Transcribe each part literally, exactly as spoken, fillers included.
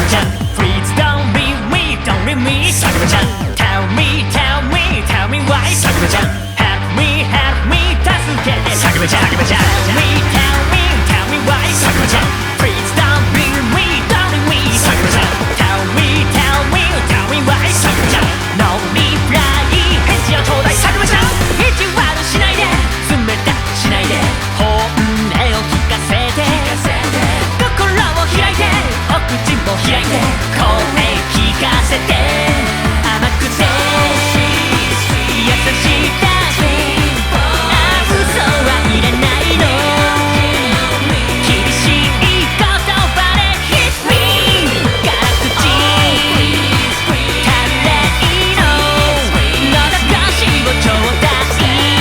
ぶちゃん Please don't leave me, don't leave me さくらちゃん Tell me, tell me, tell me why さくらちゃん Help me, help me 助けてさくらちゃん Tell me, tell me, tell me why さくらちゃん Please don't leave me, don't leave me さくらちゃん Tell me, tell me, tell me why さくらちゃん No reply 返事をちょうだいさくらちゃん意地悪しないで冷たくしないで本音を聞かせて心を開いてお口も開いて声聞かせて甘くて優しいだけあ嘘はいらないの厳しい言葉で Hit me 辛口たれいの喉越しをちょうだい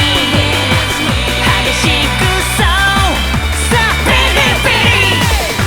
激しくそうさあビリビリ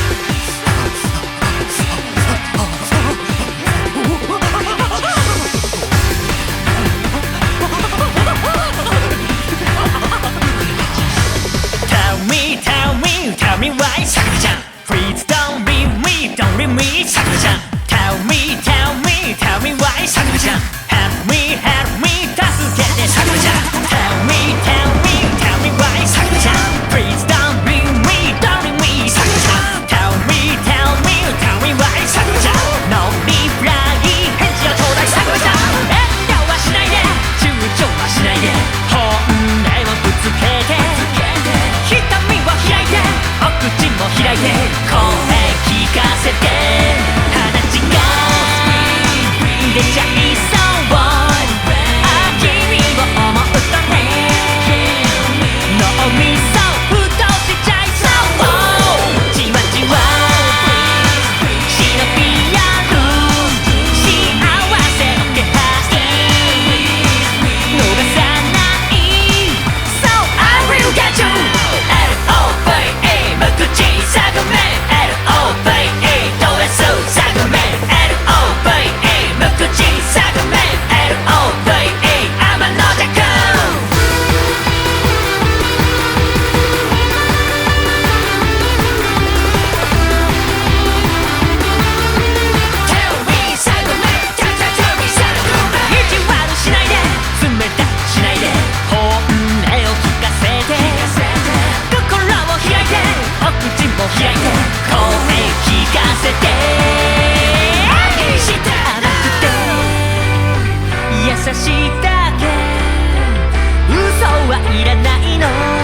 Tell me, tell me, tell me why さくらちゃん Please don't leave me, don't leave me さくらちゃん Tell me, tell me, tell me why さくらちゃん Help me, help me 助けてさくらちゃん Tell me, tell me, tell me why さくらちゃん Please don't leave me, don't leave me さくらちゃん Tell me, tell me, tell me why さくらちゃん No reply 返事をちょうだいさくらちゃん遠慮はしないで躊躇はしないで本音をぶつけて瞳を開いてお口も開いて声聞かせて話が出ちゃいそうあ君を思うとね脳みそふとしちゃいそうじわじわ忍びやる幸せの気配逃さない So I will get you エルオーブイイー 無口探め エルオーブイイー ドレス探め エルオーブイイー 無口探め エルオーブイイー 天の弱 Tell me 探め Tell me 探め意地悪しないで冷たくしないで本音を聞かせて心を開いてお口も開いて声聞かせて甘くて優しいだけ嘘はいらないの